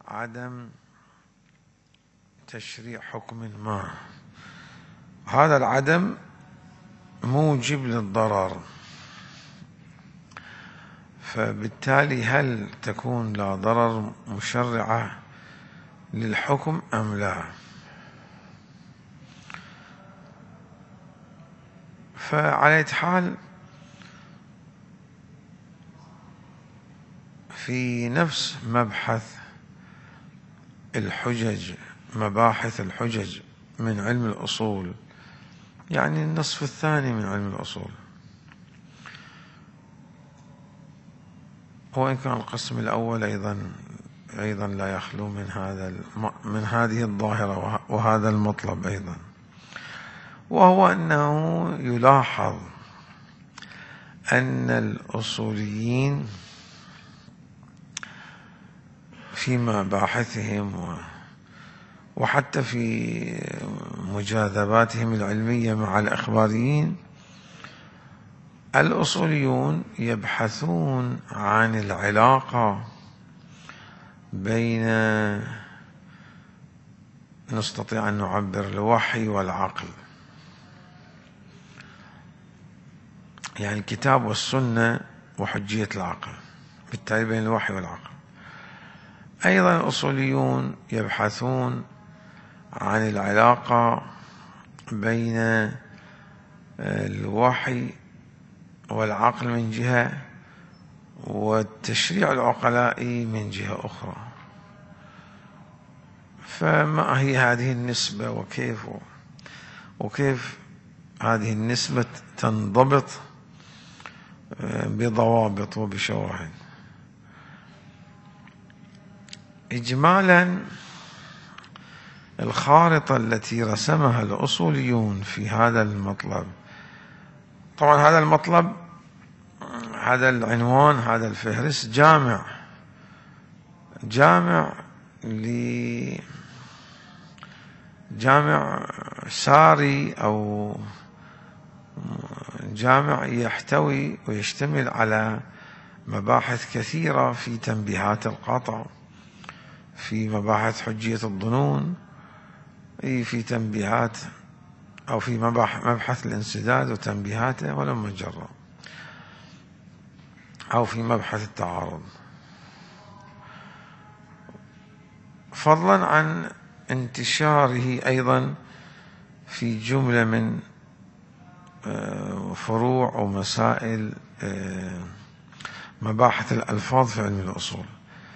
عدم تشريع حكم ما، هذا العدم موجب للضرر، فبالتالي هل تكون لا ضرر مشرعة للحكم أم لا؟ فعلى أي حال في نفس مبحث الحجج، مباحث الحجج من علم الأصول، يعني النصف الثاني من علم الأصول، وإن كان القسم الأول أيضا لا يخلو من هذه الظاهرة وهذا المطلب أيضا، وهو أنه يلاحظ أن الأصوليين في مباحثهم وحتى في مجاذباتهم العلمية مع الإخباريين، الأصوليون يبحثون عن العلاقة بين، نستطيع أن نعبر، الوحي والعقل، يعني الكتاب والسنة وحجية العقل، بالتالي بين الوحي والعقل. أيضا الأصوليون يبحثون عن العلاقة بين الوحي والعقل من جهة والتشريع العقلائي من جهة أخرى. فما هي هذه النسبة وكيف هذه النسبة تنضبط بضوابط وبشواهد؟ إجمالا الخارطة التي رسمها الأصوليون في هذا المطلب، طبعا هذا المطلب، هذا العنوان، هذا الفهرس جامع ساري أو جامع يحتوي ويشتمل على مباحث كثيرة في تنبيهات القطع، في مباحث حجية الظنون، في تنبيهات أو في مبحث الانسداد وتنبيهاته ولما جرى، أو في مبحث التعارض، فضلا عن انتشاره أيضا في جملة من فروع ومسائل مباحث الألفاظ في علم الأصول.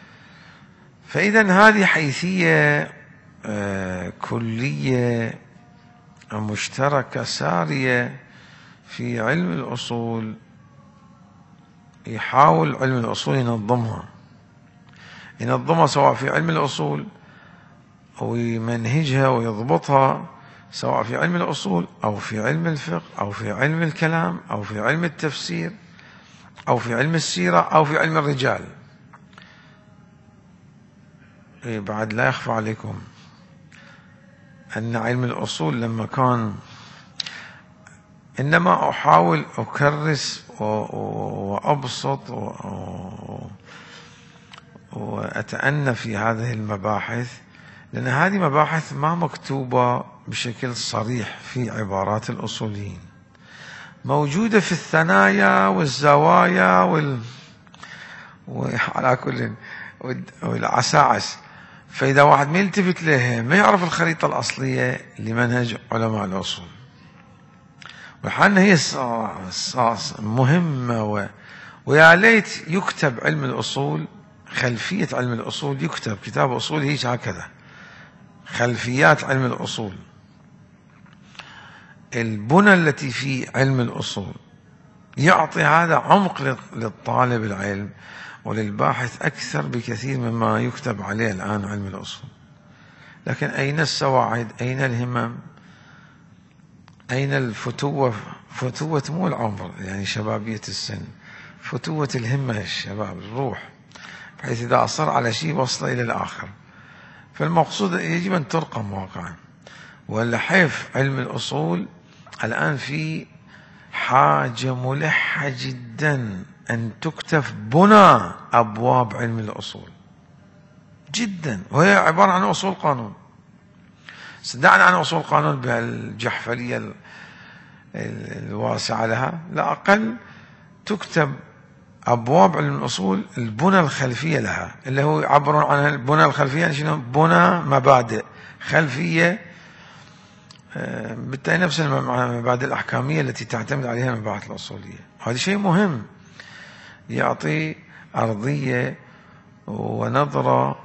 فإذا هذه حيثية كلية مشتركة سارية في علم الأصول، يحاول علم الأصول ينظمها سواء في علم الأصول أو يمنهجها ويضبطها، سواء في علم الأصول أو في علم الفقه أو في علم الكلام أو في علم التفسير أو في علم السيرة أو في علم الرجال. بعد لا يخفى عليكم أن علم الأصول لما كان، إنما أحاول أكرس وأبسط وأتأنى في هذه المباحث، لأن هذه مباحث ما مكتوبة بشكل صريح في عبارات الأصوليين، موجودة في الثنايا والزوايا وعلى كل والعساعس. فإذا واحد ما يلتفت لها ما يعرف الخريطة الأصلية لمنهج علماء الأصول، وحنا هي مهمة ويا ليت يكتب علم الأصول، خلفية علم الأصول يكتب كتاب أصول هيك هكذا، خلفيات علم الأصول، البنى التي في علم الأصول، يعطي هذا عمق للطالب العلم وللباحث أكثر بكثير مما يكتب عليه الآن علم الأصول. لكن أين السواعد؟ أين الهمم؟ أين الفتوة؟ فتوة مو العمر، يعني شبابية السن، فتوة الهمة، الشباب، الروح، بحيث إذا أصر على شيء وصل إلى الآخر. فالمقصود يجب أن ترقم واقعا، ولا حيف علم الأصول الآن في حاجة ملحة جدا أن تكتف بنى أبواب علم الأصول، جدا، وهي عبارة عن أصول قانون. دعنا عن أصول قانون بهالجحفلية الواسعة لها، لا أقل تكتب أبواب علم الأصول البنى الخلفية لها، اللي هو يعبرون عنها البنى الخلفية، يعني شنو؟ بنى مبادئ خلفية، بالتالي نفس المبادئ الأحكامية التي تعتمد عليها المباحث الأصولية. وهذا شيء مهم، يعطي أرضية ونظرة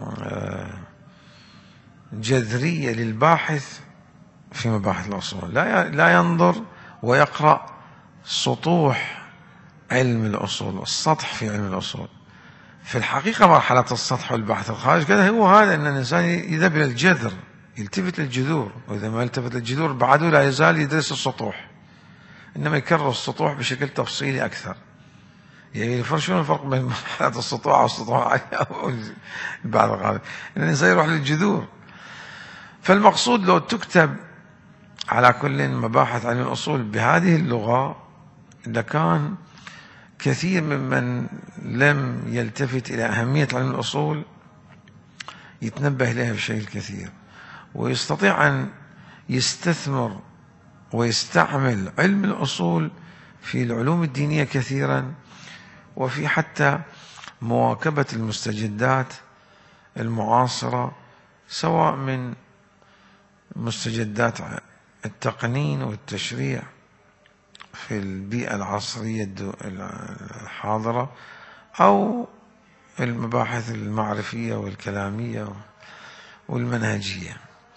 جذرية للباحث في مباحث الأصول، لا ينظر ويقرأ سطوح علم الأصول والسطح في علم الأصول. في الحقيقة مرحلة السطح والبحث الخارج كذا هو هذا، أن الإنسان يذهب إلى الجذر، يلتفت للجذور، وإذا ما التفت للجذور بعده لا يزال يدرس السطوح، إنما يكرر السطوح بشكل تفصيلي أكثر. يعني شنو الفرق بين مرحلة السطوح والسطوح أو البحث الخارج؟ إن الإنسان يروح للجذور. فالمقصود لو تكتب على كل مباحث علم الأصول بهذه اللغة لكان كثير ممن لم يلتفت إلى أهمية علم الأصول يتنبه إليها بشيء الكثير، ويستطيع أن يستثمر ويستعمل علم الأصول في العلوم الدينية كثيرا، وفي حتى مواكبة المستجدات المعاصرة، سواء من مستجدات التقنين والتشريع في البيئة العصرية الحاضرة، أو المباحث المعرفية والكلامية والمنهجية.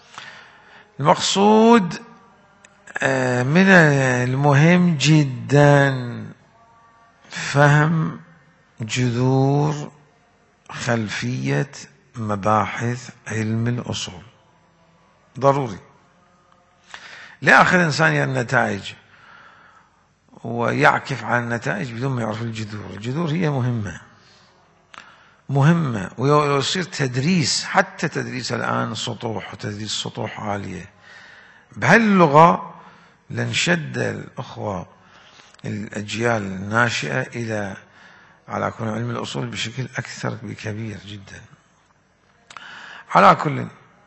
المقصود من المهم جدا فهم جذور خلفية مباحث علم الأصول، ضروري. لا يأخذ إنسان النتائج ويعكف عن النتائج بدون ما يعرف الجذور. الجذور هي مهمة، ويصير تدريس، حتى تدريس الآن سطوح، وتدريس سطوح عالية بهاللغة، لنشد الأخوة الأجيال الناشئة إلى على كون علم الأصول بشكل أكثر بكبير جدا. على كل،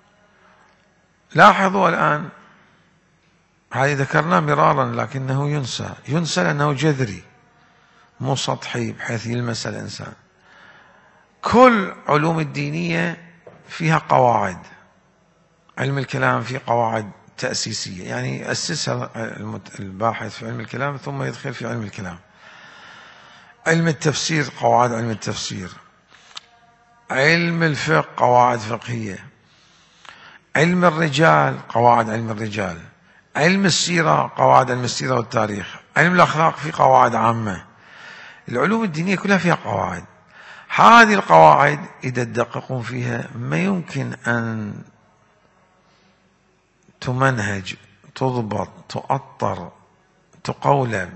لاحظوا الآن، هذه ذكرناه مرارا لكنه ينسى لأنه جذري مو سطحي بحيث يلمس الإنسان. كل علوم الدينية فيها قواعد. علم الكلام فيه قواعد تأسيسية، يعني يأسسها الباحث في علم الكلام ثم يدخل في علم الكلام. علم التفسير قواعد علم التفسير، علم الفقه قواعد فقهية، علم الرجال قواعد علم الرجال، علم السيرة قواعد علم السيرة والتاريخ، علم الأخلاق فيه قواعد عامة. العلوم الدينية كلها فيها قواعد. هذه القواعد إذا تدققون فيها ما يمكن أن تمنهج، تضبط، تؤطر، تقولب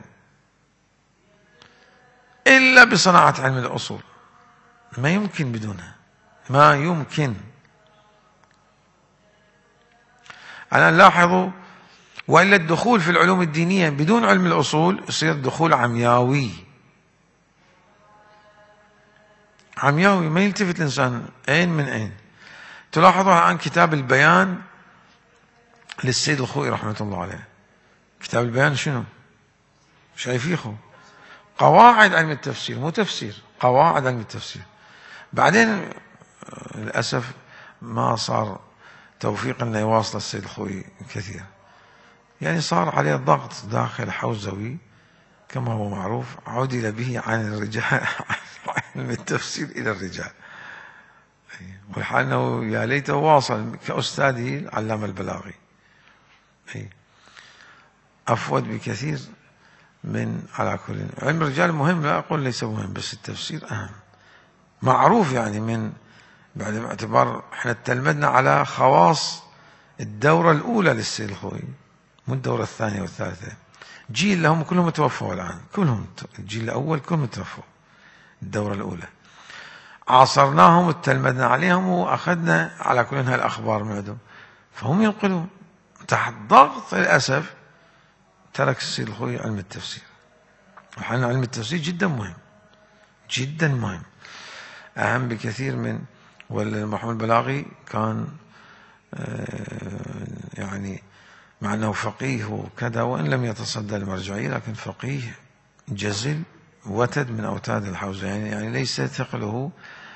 إلا بصناعة علم الأصول. ما يمكن بدونها، ما يمكن. أنا لاحظوا، وإلا الدخول في العلوم الدينية بدون علم الأصول يصير دخول عمياوي، عمياوي، ما يلتفت الإنسان أين من أين. تلاحظوا عن كتاب البيان للسيد الخوئي رحمة الله عليه. كتاب البيان شنو؟ شايفيخه؟ قواعد علم التفسير، مو تفسير، قواعد علم التفسير. بعدين للأسف ما صار توفيق أنه يواصل السيد الخوئي كثير، يعني صار عليه ضغط داخل حوزوي كما هو معروف، عدل به عن الرجال علم التفسير إلى الرجال، والحال أنه يا ليته واصل كأستاذه العلامة البلاغي، أفود بكثير من. على كل، علم الرجال مهم، لا أقول ليس مهم، بس التفسير أهم، معروف يعني. من بعد اعتبار احنا تلمذنا على خواص الدورة الأولى للسيد الخوئي، مو الدورة الثانية والثالثة. جيل لهم كلهم توفوا الآن، كلهم الجيل الأول كلهم توفوا. الدورة الأولى عاصرناهم وتلمذنا عليهم وأخذنا على كل هالأخبار من عندهم، فهم ينقلون تحت ضغط. للأسف ترك السيد الخوئي علم التفسير، وحنا علم التفسير جدا مهم، جدا مهم، أهم بكثير من والمرحوم البلاغي كان يعني مع أنه فقيه وكذا، وإن لم يتصدى المرجعية، لكن فقيه جزل وتد من أوتاد الحوزة، يعني ليس ثقله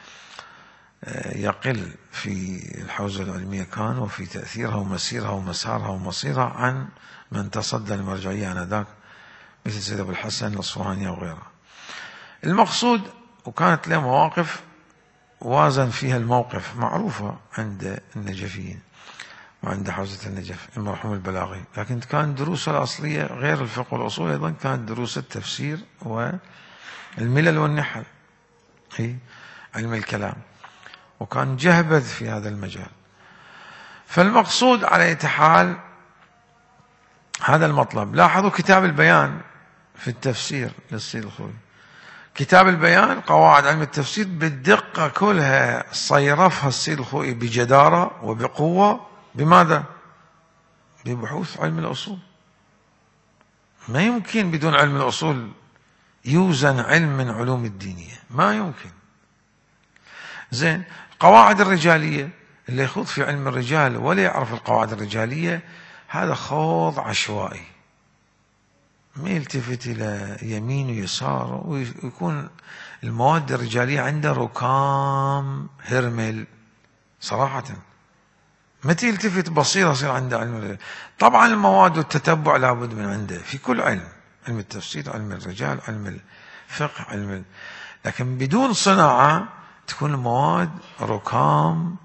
يقل في الحوزة العلمية كان، وفي تأثيرها ومسيرها ومسارها ومصيرها عن من تصدى المرجعية آنذاك مثل سيد أبو الحسن الأصفهاني وغيره. المقصود، وكانت له مواقف وازن فيها الموقف معروفة عند النجفيين وعند حوزة النجف المرحوم البلاغي، لكن كانت دروسه الأصلية غير الفقه والأصول، أيضا كانت دروس التفسير والملل والنحل، هي علم الكلام، وكان جهبذ في هذا المجال. فالمقصود على أي حال هذا المطلب. لاحظوا كتاب البيان في التفسير للسيد الخوئي، كتاب البيان قواعد علم التفسير بالدقة كلها صيرفها السيد الخوئي بجدارة وبقوة. بماذا؟ ببحوث علم الأصول. ما يمكن بدون علم الأصول يوزن علم من علوم الدينية، ما يمكن. زين، قواعد الرجالية، اللي يخوض في علم الرجال ولا يعرف القواعد الرجالية هذا خوض عشوائي، ما يلتفت إلى يمين ويسار، ويكون المواد الرجالية عنده ركام هرمل صراحة، ما تلتفت بصيرة يصير عنده علم الرجال. طبعا المواد والتتبع لابد من عنده في كل علم، علم التفسير، علم الرجال، علم الفقه، لكن بدون صناعة تكون المواد ركام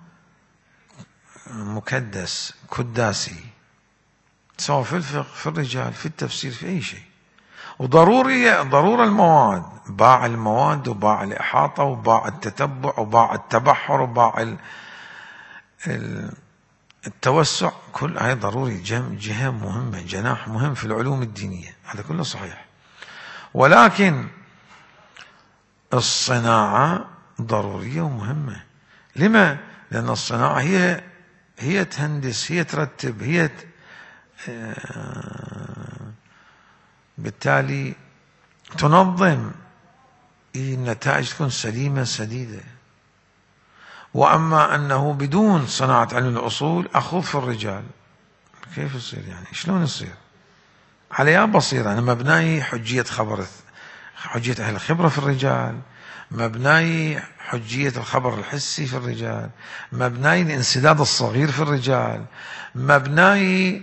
مكدس كداسي، سواء في الفقه، في الرجال، في التفسير، في أي شيء. ضرورة المواد، باع المواد وباع الإحاطة وباع التتبع وباع التبحر وباع التوسع، كل هاي ضروري، جهة مهمة، جناح مهم في العلوم الدينية، هذا كله صحيح. ولكن الصناعة ضرورية ومهمة. لما؟ لأن الصناعة هي تهندس، هي ترتب، هي بالتالي تنظم، النتائج تكون سليمة سديدة. وأما أنه بدون صناعة علم الأصول أخوض في الرجال، كيف يصير؟ يعني شلون يصير؟ على يا بصيرة، أنا مبناي حجية حجية أهل الخبرة في الرجال، مبناي حجية الخبر الحسي في الرجال، مبناي الانسداد الصغير في الرجال، مبناي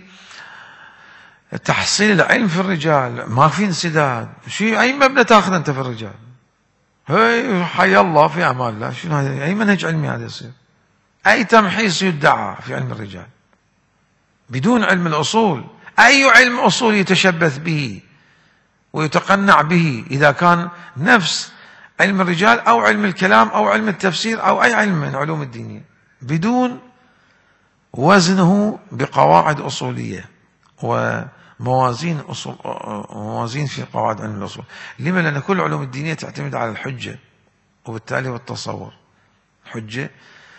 تحصيل العلم في الرجال، ما في انسداد. أي مبنى تاخذ أنت في الرجال؟ هي حي الله في أمان الله، شنو هذا؟ أي منهج علمي هذا يصير؟ أي تمحيص يدعى في علم الرجال بدون علم الأصول؟ أي علم أصول يتشبث به ويتقنع به إذا كان نفس علم الرجال أو علم الكلام أو علم التفسير أو أي علم من علوم الدينية بدون وزنه بقواعد أصولية وموازين موازين في قواعد علم الأصول. لما؟ لأن كل العلوم الدينية تعتمد على الحجة، وبالتالي والتصور. حجة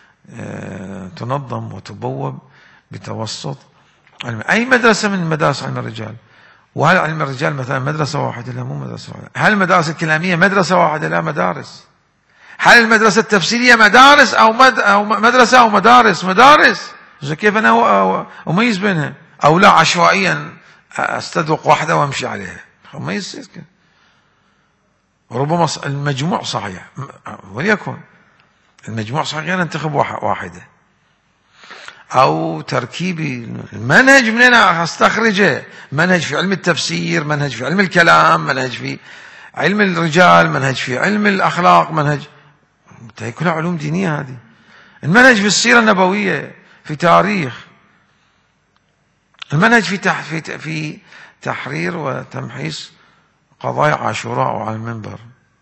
تنظم وتبوب بتوسط علم. أي مدرسة من مدارس علم الرجال، وهل علم الرجال مثلا مدرسة واحدة؟ لا، مو مدرسة واحدة. هل المدارس الكلامية مدرسة واحدة؟ لا، مدارس. هل المدرسة التفسيرية مدارس أو مدرسة أو مدارس؟ كيف أنا أميز بينها؟ أو لا عشوائيا أستدرك واحدة وأمشي عليها؟ ما يصير كده. ربما المجموع صحيح، وليكن المجموع صحيح، غير ننتخب واحدة. أو تركيبي المنهج منين أستخرجه؟ منهج في علم التفسير، منهج في علم الكلام، منهج في علم الرجال، منهج في علم الأخلاق، منهج كلها علوم دينية هذه. المنهج في السيرة النبوية، في تاريخ، المنهج في تحرير وتمحيص قضايا عاشوراء وعلى المنبر.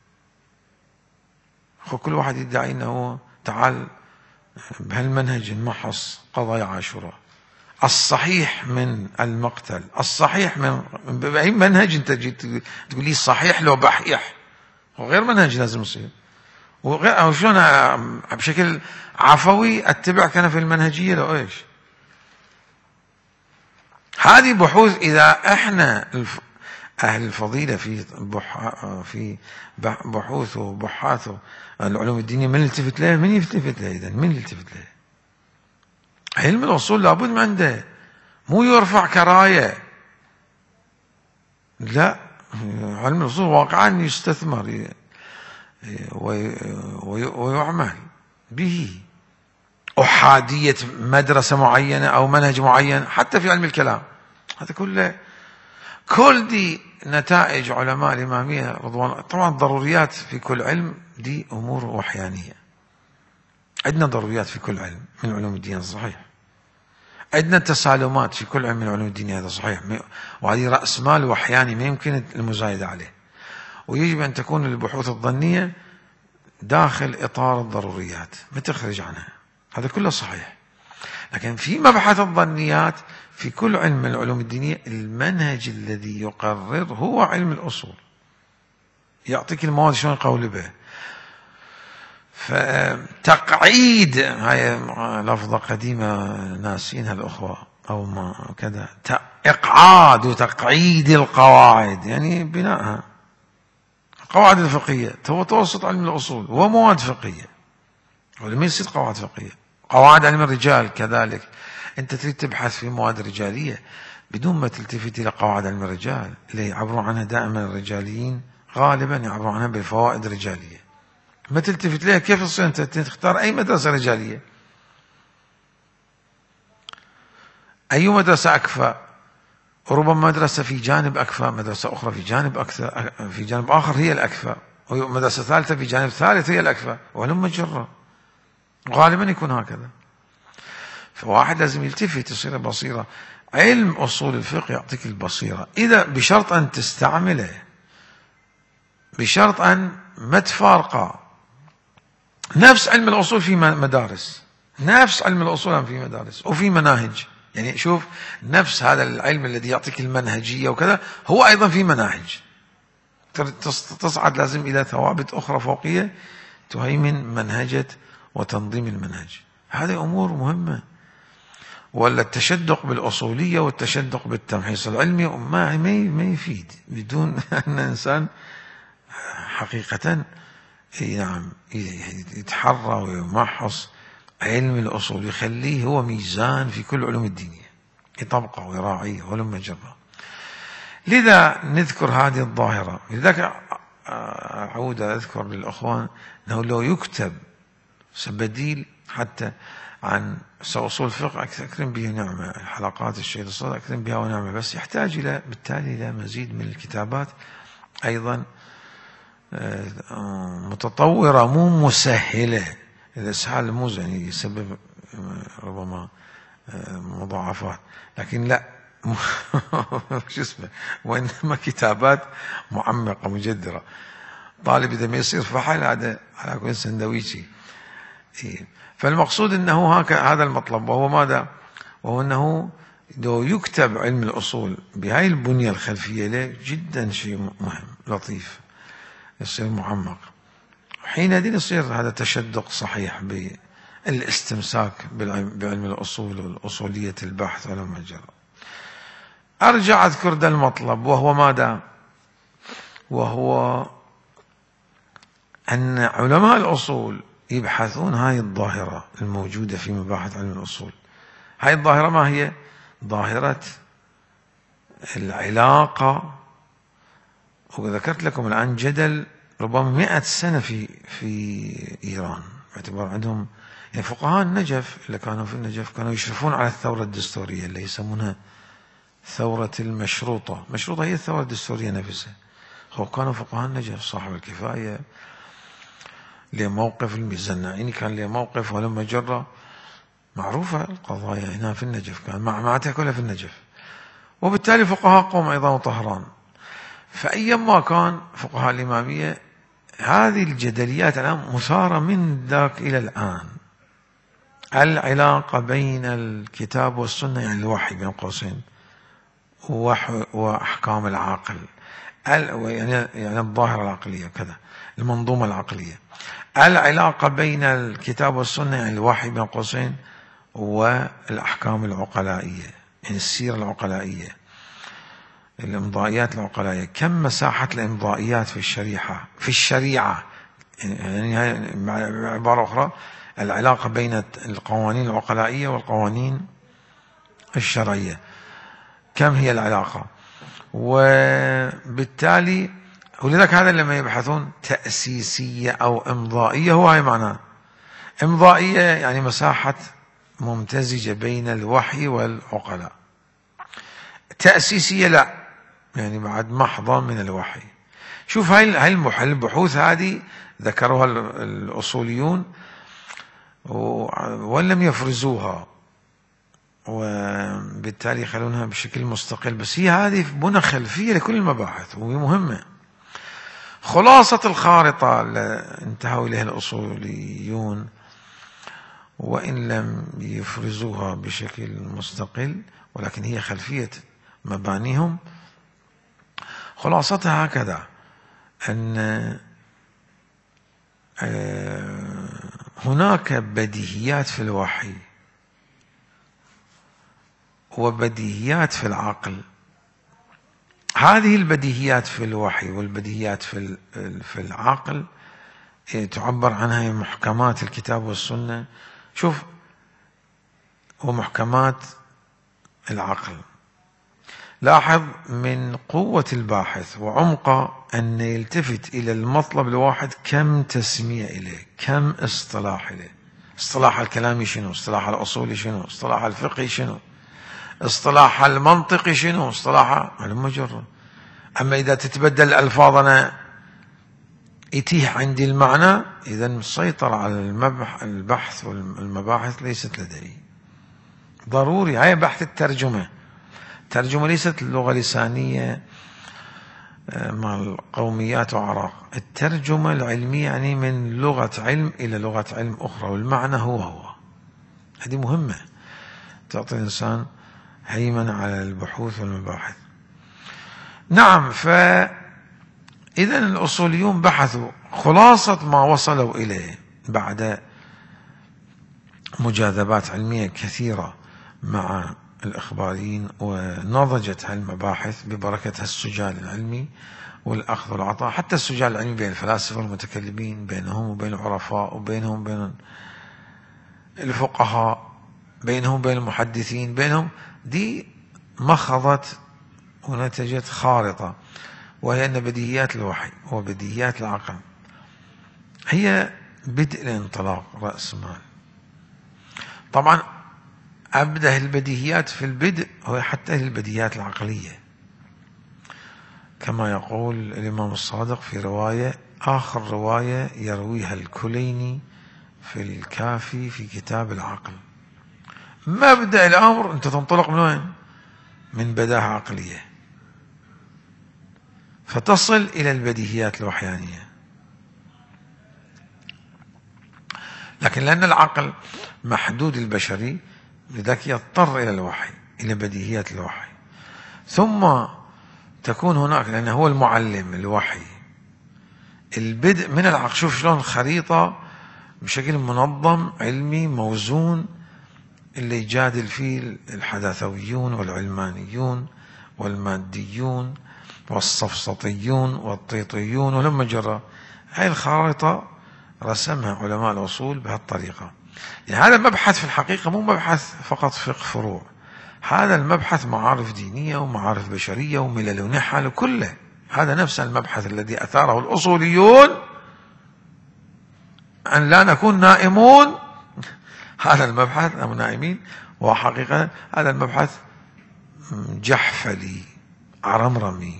كل واحد يدعي أنه تعال بهالمنهج نمحص قضايا عاشوراء. الصحيح من المقتل، الصحيح من أي منهج أنت جيت تقول لي صحيح لو بحيح، وغير منهج لازم يصير، أو شلون بشكل عفوي أتبع كان في المنهجية لو إيش. هذه بحوث إذا إحنا أهل الفضيلة في بحوث وبحاث العلوم الدينية من يلتفت له؟ من يلتفت له إذن؟ من يلتفت له؟ علم الأصول لابد من عنده، مو يرفع كراية، لا، علم الأصول واقعا يستثمر ويعمل به. أحادية مدرسة معينة أو منهج معين حتى في علم الكلام، هذا كله كل دي نتائج علماء الإمامية رضوان. طبعا ضروريات في كل علم دي أمور وحيانية، عندنا ضروريات في كل علم من علوم الدين، صحيح، عندنا تسالمات في كل علم من علوم الدين، هذا صحيح، وهذه رأس مال وحياني ما يمكن المزايدة عليه، ويجب أن تكون البحوث الظنية داخل إطار الضروريات ما تخرج عنها، هذا كله صحيح. لكن في مبحث الظنيات في كل علم من العلوم الدينية المنهج الذي يقرر هو علم الأصول، يعطيك المواد شلون يقول به. فتقعيد، هاي لفظة قديمة ناسينها الأخوة أو ما كذا، إقعاد وتقعيد القواعد يعني بناءها، القواعد الفقهية هو توسط علم الأصول ومواد فقهية، ولما يصير قواعد فقهية. قواعد علم الرجال كذلك، أنت تريد تبحث في مواد رجالية بدون ما تلتفت إلى قواعد علم الرجال اللي يعبرون عنها دائما الرجاليين، غالبا يعبرون عنها بالفوائد الرجالية، ما تلتفت لها. كيف تصير أنت تختار أي مدرسة رجالية؟ أي مدرسة أكفأ؟ وربما مدرسة في جانب أكفأ، مدرسة أخرى في جانب أكثر، في جانب آخر هي الأكفأ، ومدرسة ثالثة في جانب ثالث هي الأكفأ، ولما جرة غالبا يكون هكذا. فواحد لازم يلتفت، تصير بصيرة. علم أصول الفقه يعطيك البصيرة، إذا بشرط أن تستعمله، بشرط أن ما تفارقه. نفس علم الأصول في مدارس، نفس علم الأصول في مدارس وفي مناهج، يعني شوف، نفس هذا العلم الذي يعطيك المنهجية وكذا هو أيضا في مناهج، تصعد لازم إلى ثوابت أخرى فوقية تهيمن منهجة وتنظيم المنهج. هذه أمور مهمة. ولا التشدق بالأصولية والتشدق بالتمحيص العلمي ما يفيد بدون أن الإنسان حقيقة نعم يتحرى ويمحص علم الأصول، يخليه هو ميزان في كل علوم الدينية، يطبقه ويراعيه ولما جرى. لذا نذكر هذه الظاهرة. لذلك أعود أذكر للأخوان أنه لو يكتب سبديل حتى عن أصول الفقه أكرم به نعمة، حلقات الشيخ الصدر أكرم بها ونعمة، بس يحتاج بالتالي إلى مزيد من الكتابات أيضا متطورة مو مسهلة. الإسهال مو يعني يسبب ربما مضاعفات، لكن لا شو اسمه، وإنما كتابات معمقة مجدرة. طالب إذا ما يصير فحل هذا على كل سندويشي. فالمقصود أنه هذا المطلب، وهو ماذا؟ وهو أنه لو يكتب علم الأصول بهاي البنية الخلفية له جدا شيء مهم لطيف، يصير معمق، حينئذ يصير هذا تشدق صحيح بالاستمساك بعلم الأصول والأصولية البحث على ما جرى. أرجع أذكر ذا المطلب، وهو ماذا؟ وهو أن علماء الأصول يبحثون هاي الظاهرة الموجودة في مباحث علم الأصول. هاي الظاهرة ما هي؟ ظاهرة العلاقة. وذكرت لكم الآن جدل ربما 100 سنة في إيران، باعتبار عندهم يعني فقهاء النجف اللي كانوا في النجف كانوا يشرفون على الثورة الدستورية اللي يسمونها ثورة المشروطة. مشروطة هي الثورة الدستورية نفسها. هو كانوا فقهاء النجف صاحب الكفاية له موقف، المزناعيني كان له موقف، ولما جرى معروفة القضايا هنا في النجف، كان معتها كلها في النجف، وبالتالي فقهاء قوم أيضا وطهران. فأيما كان فقهاء الإمامية هذه الجدليات الآن مثارة من ذاك إلى الآن. العلاقة بين الكتاب والسنة يعني الوحي بين قوسين وأحكام العقل، يعني الظاهرة العقلية كذا، المنظومة العقلية. العلاقة بين الكتاب والسنة يعني الوحي بين قوسين والأحكام العقلائية، يعني السيرة العقلائية. الإمضائيات العقلائية، كم مساحة الإمضائيات في الشريعة يعني بعبارة أخرى العلاقة بين القوانين العقلائية والقوانين الشرعية، كم هي العلاقة؟ وبالتالي ولذلك هذا لما يبحثون تأسيسية أو إمضائية هو هاي معناه. إمضائية يعني مساحة ممتزجة بين الوحي والعقلاء، تأسيسية لا، يعني بعد محضة من الوحي. شوف هاي البحوث هذه ذكروها الأصوليون ولم يفرزوها، وبالتالي يخلونها بشكل مستقل، بس هي هذه بنى خلفية لكل المباحث وهي مهمة. خلاصة الخارطة انتهوا إليها الأصوليون وإن لم يفرزوها بشكل مستقل، ولكن هي خلفية مبانيهم. خلاصتها هكذا، أن هناك بديهيات في الوحي وبديهيات في العقل. هذه البديهيات في الوحي والبديهيات في العقل تعبر عنها محكمات الكتاب والسنة. شوف، ومحكمات العقل. لاحظ من قوة الباحث وعمقه أن يلتفت إلى المطلب الواحد كم تسمية إليه، كم اصطلاح إليه. اصطلاح الكلامي شنو؟ اصطلاح الأصولي شنو؟ اصطلاح الفقهي شنو؟ اصطلاح المنطقي شنو؟ اصطلاح المجرد. أما إذا تتبدل الألفاظ أنا يتيح عندي المعنى، إذا السيطرة على البحث والمباحث ليست لدي. ضروري. هاي بحث الترجمة. الترجمة ليست اللغة اللسانية مع القوميات وعراق. الترجمة العلمية يعني من لغة علم إلى لغة علم أخرى، والمعنى هو. هذه مهمة، تعطي الإنسان هيمنة على البحوث والمباحث. نعم، فإذا الأصوليون بحثوا خلاصة ما وصلوا إليه بعد مجاذبات علمية كثيرة مع الإخباريين، ونضجت هالمباحث ببركة السجال العلمي والأخذ والعطاء، حتى السجال العلمي بين الفلاسفة والمتكلمين، بينهم وبين العرفاء، وبينهم وبين الفقهاء، بينهم وبين المحدثين، بينهم. دي مخضت ونتجت خارطة، وهي أن بديهيات الوحي وبديهيات العقل هي بدء الانطلاق، رأس مال. طبعا أبدأ البديهيات في البدء هو حتى البديهيات العقلية، كما يقول الإمام الصادق في رواية، آخر رواية يرويها الكليني في الكافي في كتاب العقل. مبدأ الأمر أنت تنطلق من وين؟ من بداهة عقلية، فتصل إلى البديهيات الوحيانية. لكن لأن العقل محدود البشري، لذلك يضطر إلى الوحي، إلى بديهيات الوحي، ثم تكون هناك، لأنه هو المعلم الوحي، البدء من العقل. شوف شلون خريطة بشكل منظم علمي موزون، اللي يجادل فيه الحداثويون والعلمانيون والماديون والصفصطيون والطيطيون، ولما جرى هاي الخريطة رسمها علماء الأصول بهالطريقة. يعني هذا المبحث في الحقيقة مو مبحث فقط فقه فروع، هذا المبحث معارف دينية ومعارف بشرية وملل ونحل كله. هذا نفس المبحث الذي أثاره الأصوليون أن لا نكون نائمون. هذا المبحث أم نائمين، وحقيقة هذا المبحث جحفلي عرمرمي.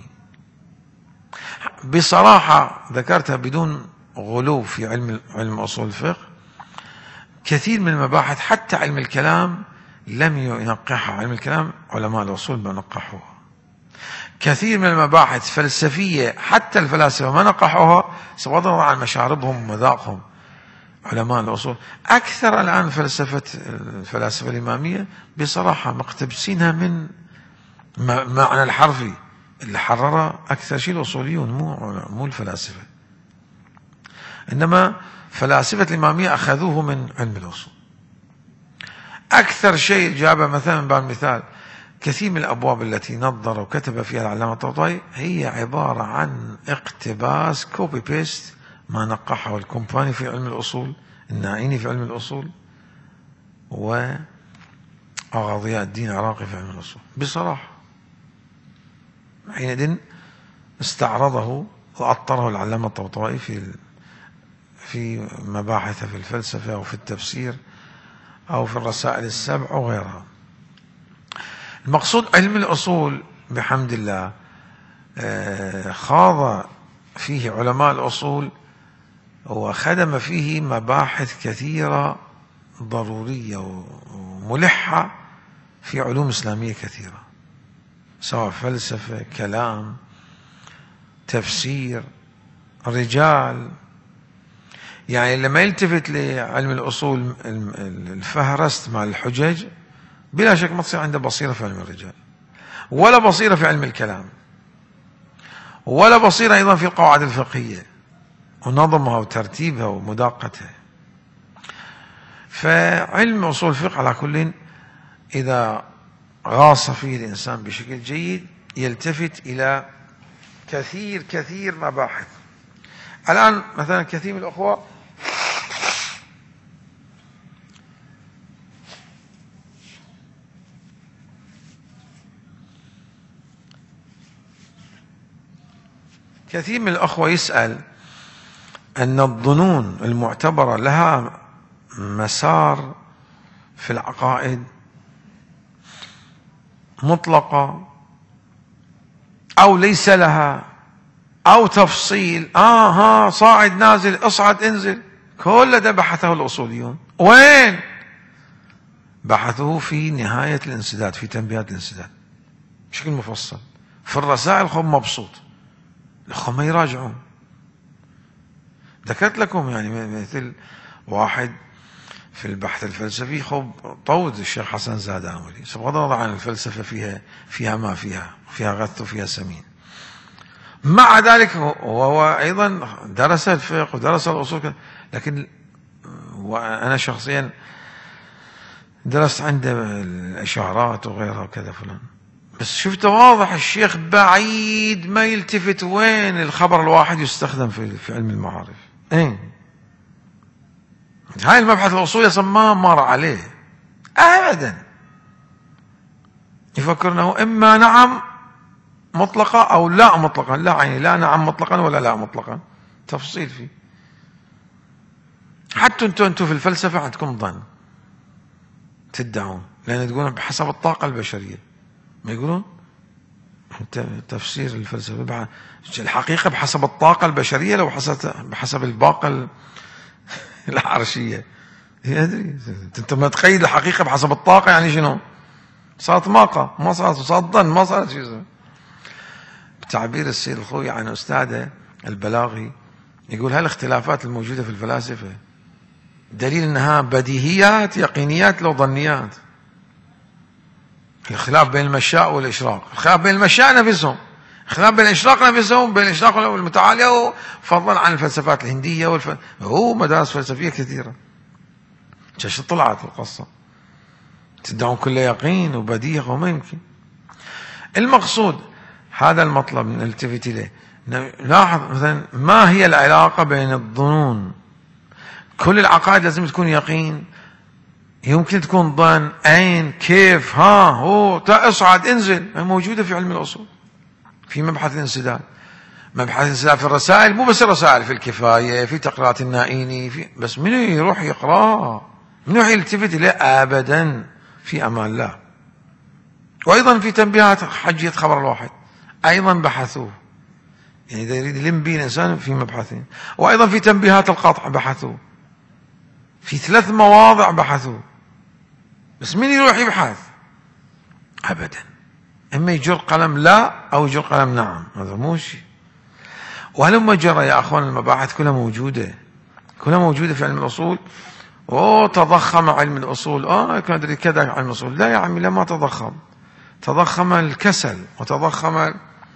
بصراحة ذكرتها بدون غلو في علم أصول الفقه. كثير من المباحث حتى علم الكلام لم ينقحها، علم الكلام علماء الأصول ما نقحوها. كثير من المباحث فلسفية حتى الفلاسفة ما نقحوها، بغض عن مشاربهم ومذاقهم علماء الأصول. أكثر الآن الفلاسفة الإمامية بصراحة مقتبسينها من معنى الحرفي، اللي حرره أكثر شيء الأصوليون مو الفلاسفة، إنما فلاسفة الإمامية أخذوه من علم الأصول. أكثر شيء جابه مثلا من باب المثال كثير من الأبواب التي نظر وكتب فيها العلامة الطباطبائي هي عبارة عن اقتباس كوبي بيست ما نقحه الكومباني في علم الأصول، الناعيني في علم الأصول، وأغا ضياء الدين العراقي في علم الأصول بصراحة. حينئذ استعرضه وأطره العلامة الطباطبائي في مباحثه في الفلسفة أو في التفسير أو في الرسائل السبع وغيرها. المقصود علم الأصول بحمد الله خاض فيه علماء الأصول وخدم فيه مباحث كثيرة ضرورية وملحة في علوم إسلامية كثيرة، سواء فلسفة، كلام، تفسير، رجال. يعني لما يلتفت لعلم الأصول الفهرست مع الحجج بلا شك ما تصير عنده بصيرة في علم الرجال، ولا بصيرة في علم الكلام، ولا بصيرة أيضا في القواعد الفقهية ونظمها وترتيبها ومداقتها. فعلم أصول الفقه على كل إذا غاص فيه الإنسان بشكل جيد يلتفت إلى كثير مباحث. الآن مثلا كثير من الأخوة يسأل أن الظنون المعتبرة لها مسار في العقائد مطلقة أو ليس لها، أو تفصيل صاعد نازل اصعد انزل، كل ده بحثه الأصوليون. وين بحثوه؟ في نهاية الانسداد، في تنبيهات الانسداد بشكل مفصل. في الرسائل خب مبسوط، الأخوة ما يراجعون. ذكرت لكم يعني مثل واحد في البحث الفلسفي خب طود الشيخ حسن زادانولي، بغض النظر عن الفلسفة فيها ما فيها غث وفيها سمين. مع ذلك وهو أيضا درس الفقه ودرس الأصول، لكن وأنا شخصيا درست عنده الإشارات وغيرها وكذا فلان، بس شفت واضح الشيخ بعيد ما يلتفت وين الخبر الواحد يستخدم في علم المعارف. هاي المبحث الأصولي أصلا ما مر عليه أبدا. يفكر أنه إما نعم مطلقة أو لا مطلقا، لا يعني لا نعم مطلقا ولا لا مطلقا، تفصيل فيه. حتى انتم في الفلسفة عندكم ظن تدعون، لأن تقولون بحسب الطاقة البشرية، ما يقولون تفسير الفلسفة الحقيقة بحسب الطاقة البشرية لو بحسب الباقة العرشية. أدري أنت ما تقيد الحقيقة بحسب الطاقة يعني شنو؟ صارت ماقة، ما صارت ظن، ما صارت شيء. بتعبير السيد الخوي عن أستاذه البلاغي يقول هالاختلافات الموجودة في الفلاسفة دليل أنها بديهيات يقينيات لو ظنيات. الخلاف بين المشاء والإشراق، الخلاف بين المشاء نفسهم، الخلاف بين الإشراق نفسهم، بين الإشراق والمتعالية، فضلا عن الفلسفات الهندية هو مدارس فلسفية كثيرة. شو طلعت القصة؟ تدعون كل يقين وبديهة وما يمكن. المقصود هذا المطلب نلتفت إليه. نلاحظ مثلا ما هي العلاقة بين الظنون؟ كل العقائد لازم تكون يقين، يمكن تكون ظن، أين، كيف، هو اصعد انزل، موجودة في علم الأصول في مبحث الانسداد. مبحث الانسداد في الرسائل، مو بس الرسائل، في الكفاية، في تقريرات النائيني، بس منو يروح يقرأ؟ منو يلتفت إليه؟ أبدا، في أمان الله. وأيضا في تنبيهات حجية خبر الواحد أيضا بحثوه، يعني إذا يريد يلم به الإنسان في مبحثين. وأيضا في تنبيهات القطع بحثوه، في 3 مواضع بحثوه، بس مين يروح يبحث؟ أبدا، إما يجر قلم لا أو يجر قلم نعم، هذا مو شيء. وهلما جرى يا أخوان المباحث كلها موجودة، كلها موجودة في علم الأصول. تضخم علم الأصول، كذا علم الأصول. لا يا عمي، لا، ما تضخم الكسل وتضخم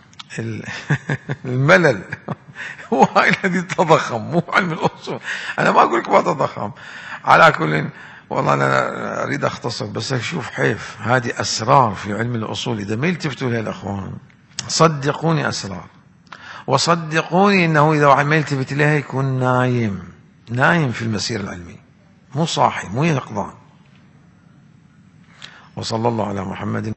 الملل هو الذي تضخم، مو علم الأصول. أنا ما أقول لك ما تضخم. على كل والله أنا أريد أختصر بس أشوف حيف، هذه أسرار في علم الأصول إذا ما يلتفتوا لها الأخوان صدقوني أسرار، وصدقوني إنه إذا واحد ما يلتفت لها يكون نايم في المسير العلمي، مو صاحي، مو يقظان. وصلى الله على محمد.